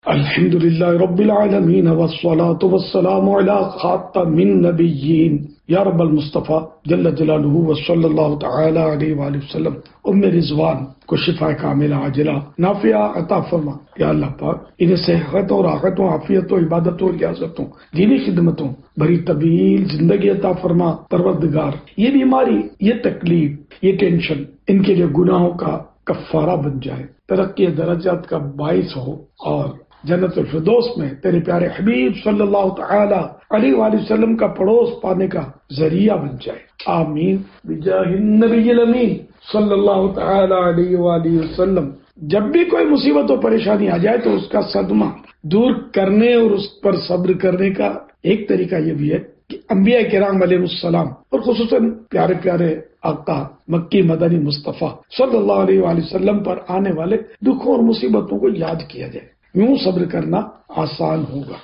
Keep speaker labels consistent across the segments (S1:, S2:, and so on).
S1: الحمدللہ رب العالمین والصلاة والسلام علی خاتم النبیین یا رب المصطفیٰ جل جلالہ وصلی اللہ تعالی علیہ وآلہ وسلم ام رضوان کو شفا کاملہ عاجلہ نافعہ عطا فرما۔ یا اللہ پاک انہیں صحت اور راحتوں، عافیت و عبادتوں، ریاضتوں، دینی خدمتوں بڑی طویل زندگی عطا فرما۔ پروردگار یہ بیماری، یہ تکلیف، یہ ٹینشن ان کے لیے گناہوں کا کفارہ بن جائے، ترقی درجات کا باعث ہو اور جنت الفردوس میں تیرے پیارے حبیب صلی اللہ تعالی علیہ وآلہ وسلم کا پڑوس پانے کا ذریعہ بن جائے، آمین بجاہ النبی الامین صلی اللہ تعالی علیہ وآلہ وسلم۔ جب بھی کوئی مصیبت و پریشانی آ جائے تو اس کا صدمہ دور کرنے اور اس پر صبر کرنے کا ایک طریقہ یہ بھی ہے کہ انبیاء کرام علیہ السلام اور خصوصاً پیارے پیارے آقا مکی مدنی مصطفیٰ صلی اللہ علیہ وآلہ وسلم پر آنے والے دکھوں اور مصیبتوں کو یاد کیا جائے، یوں صبر کرنا آسان ہوگا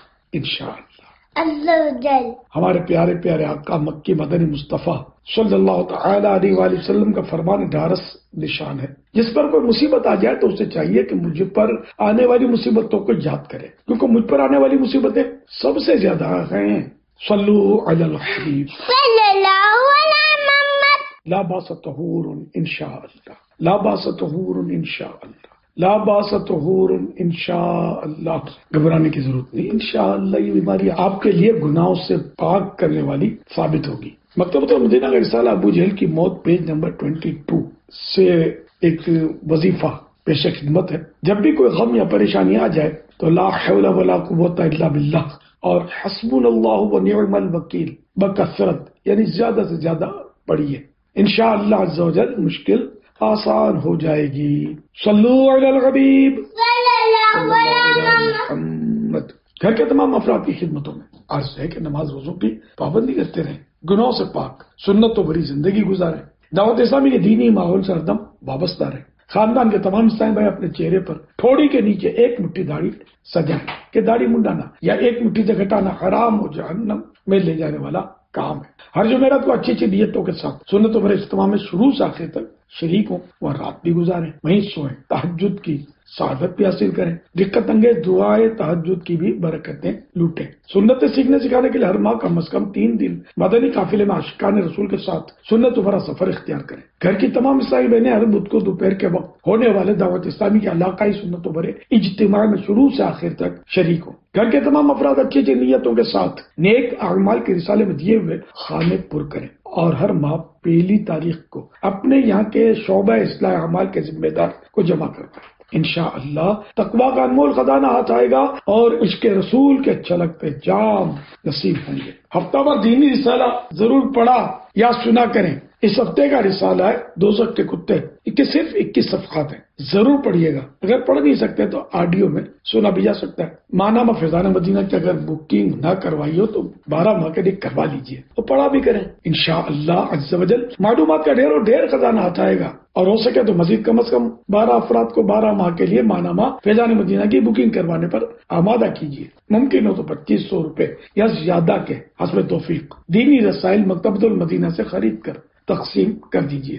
S1: انشاءاللہ۔ ہمارے پیارے پیارے آقا مکی مدنی مصطفیٰ صلی اللہ تعالی علیہ وآلہ وسلم کا فرمان ڈھارس نشان ہے، جس پر کوئی مصیبت آ جائے تو اسے چاہیے کہ مجھ پر آنے والی مصیبتوں کو یاد کرے، کیونکہ مجھ پر آنے والی مصیبتیں سب سے زیادہ ہیں۔ صلو علی الحبیب صلی اللہ علیہ محمد۔ لا باس طہور انشاءاللہ، لا باس طہور انشاءاللہ، لا باس طہور انشاءاللہ۔ گھبرانے کی ضرورت نہیں، انشاءاللہ یہ بیماری آپ کے لیے گناہوں سے پاک کرنے والی ثابت ہوگی۔ مکتبۃ المدینہ کا رسالہ ابو جہل کی موت پیج نمبر 22 سے ایک وظیفہ پیش خدمت ہے۔ جب بھی کوئی غم یا پریشانی آ جائے تو لا حول ولا قوت الا باللہ اور حسبنا اللہ ونعم الوکیل بکثرت یعنی زیادہ سے زیادہ پڑھیے، انشاءاللہ عز و جل مشکل آسان ہو جائے گی۔ صلو علی الحبیب صلی اللہ علیہ محمد۔ گھر کے تمام افراد کی خدمتوں میں عرض ہے کہ نماز روزوں کی پابندی کرتے رہیں، گناہوں سے پاک سنت و بری زندگی گزاریں، دعوت اسلامی کے دینی ماحول سے ہردم وابستہ رہیں، خاندان کے تمام اسلامی بھائی اپنے چہرے پر ٹھوڑی کے نیچے ایک مٹھی داڑھی سجائیں کہ داڑھی منڈانا یا ایک مٹھی سے گھٹانا حرام و جہنم میں لے جانے والا کام ہے۔ ہر جمعرات کو اچھی اچھی نیتوں کے ساتھ سنت و بر اجتماع میں شروع سے آخر تک شریک ہوں اور رات بھی گزاریں، وہیں سوئیں، تہجد کی سعادت بھی حاصل کریں، دقت انگیز دعائیں تہجد کی بھی برکتیں لوٹیں۔ سنت سیکھنے سکھانے کے لیے ہر ماہ کم از کم 3 دن مدنی قافلے میں عاشقان رسول کے ساتھ سنت و بھرا سفر اختیار کریں۔ گھر کی تمام اسلامی بہنیں ہر بدھ کو دوپہر کے وقت ہونے والے دعوت اسلامی کے علاقائی سنت و بھرے اجتماع میں شروع سے آخر تک شریک ہوں۔ گھر کے تمام افراد اچھی اچھی نیتوں کے ساتھ نیک اعمال کے رسالے میں دیے ہوئے خانے پر کریں اور ہر ماہ پہلی تاریخ کو اپنے یہاں کے شعبہ اصلاح اعمال کے ذمہ دار کو جمع کروائیں۔ انشاءاللہ تقویٰ کا انمول خزانہ ہاتھ آئے گا اور عشق رسول کے چھلکتے جام نصیب ہوں گے۔ ہفتہ وار دینی رسالہ ضرور پڑھا یا سنا کریں۔ اس ہفتے کا رسالہ ہے دوزخ کے کتے، صرف 21 صفحات ہیں، ضرور پڑھیے گا۔ اگر پڑھ نہیں سکتے تو آڈیو میں سنا بھی جا سکتا ہے۔ ماہنامہ فیضان مدینہ کی اگر بکنگ نہ کروائی ہو تو 12 ماہ کے لیے کروا لیجئے اور پڑھا بھی کریں۔ انشاءاللہ عز و جل معلومات کا ڈھیر و ڈھیر خزانہ ہاتھ آئے گا، اور ہو سکے تو مزید کم از کم 12 افراد کو 12 ماہ کے لیے ماہنامہ فیضان مدینہ کی بکنگ کروانے پر آمادہ کیجیے۔ ممکن ہو تو 2500 روپے یا زیادہ کے حسب توفیق دینی رسائل مکتبۃ المدینہ سے خرید کر تقسیم کر دیجیے۔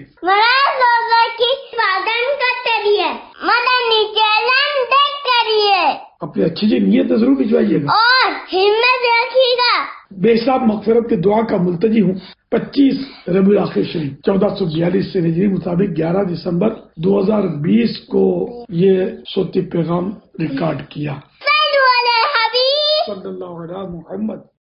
S1: اپنی اچھی جی نیت ضرور بھجوائیے گا
S2: اور ہمت رکھیے گا۔
S1: بے حساب مغفرت کی دعا کا ملتجی ہوں۔ 25 ربیع الاخر شریف 1442 سے ہجری مطابق 11 دسمبر 2020 کو یہ صوتی پیغام ریکارڈ کیا۔
S2: صلو علی الحبیب
S1: صلی اللہ علیہ محمد۔